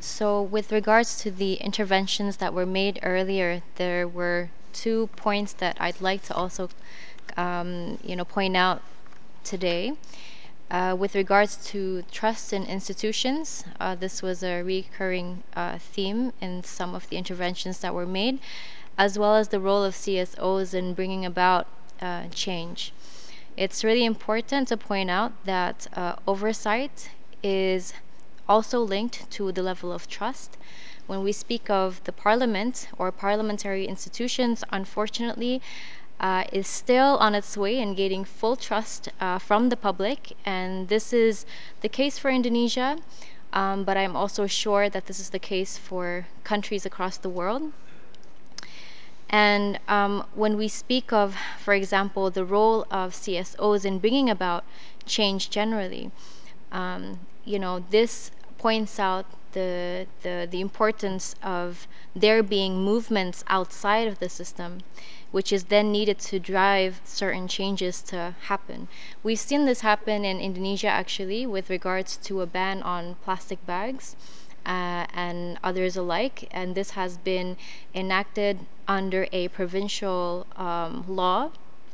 So, with regards to the interventions that were made earlier, there were 2 points that I'd like to also, point out today. With regards to trust in institutions, this was a recurring theme in some of the interventions that were made, as well as the role of CSOs in bringing about change. It's really important to point out that oversight is also linked to the level of trust. When we speak of the parliament or parliamentary institutions, unfortunately, is still on its way in gaining full trust from the public. And this is the case for Indonesia, but I'm also sure that this is the case for countries across the world. And when we speak of, for example, the role of CSOs in bringing about change generally, this points out the importance of there being movements outside of the system, which is then needed to drive certain changes to happen. We've seen this happen in Indonesia actually with regards to a ban on plastic bags and others alike, and this has been enacted under a provincial law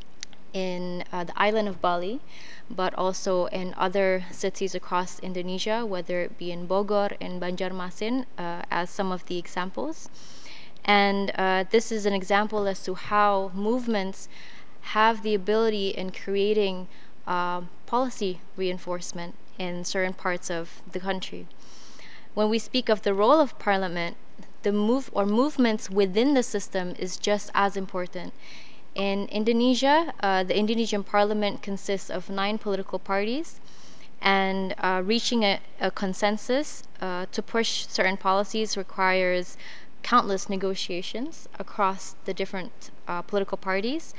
in the island of Bali, but also in other cities across Indonesia, whether it be in Bogor and Banjarmasin, as some of the examples. And this is an example as to how movements have the ability in creating policy reinforcement in certain parts of the country. When we speak of the role of parliament, the movements within the system is just as important. In Indonesia, the Indonesian parliament consists of 9 political parties, and reaching a consensus to push certain policies requires countless negotiations across the different political parties.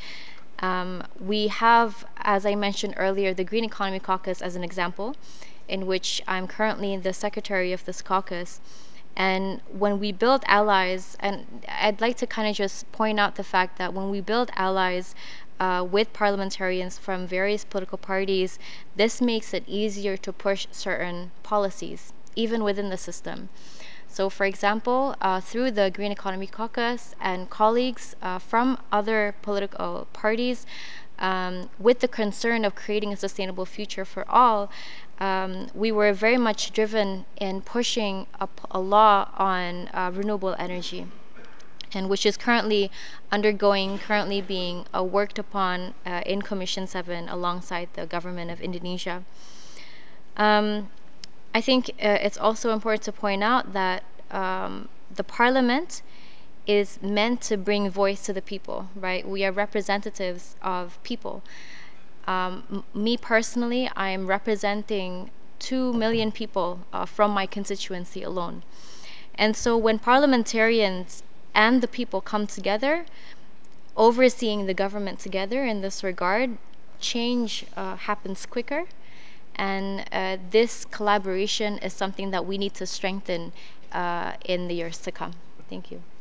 We have, as I mentioned earlier, the Green Economy Caucus as an example, in which I'm currently the secretary of this caucus. And when we build allies, and I'd like to kind of just point out the fact that when we build allies with parliamentarians from various political parties, this makes it easier to push certain policies, even within the system. So, for example, through the Green Economy Caucus and colleagues from other political parties, with the concern of creating a sustainable future for all, we were very much driven in pushing a law on renewable energy, and which is currently being worked upon in Commission 7 alongside the government of Indonesia. Um, I think it's also important to point out that the parliament is meant to bring voice to the people, right? We are representatives of people. Me personally, I am representing 2 million people from my constituency alone. And so when parliamentarians and the people come together, overseeing the government together in this regard, change happens quicker. And this collaboration is something that we need to strengthen in the years to come. Thank you.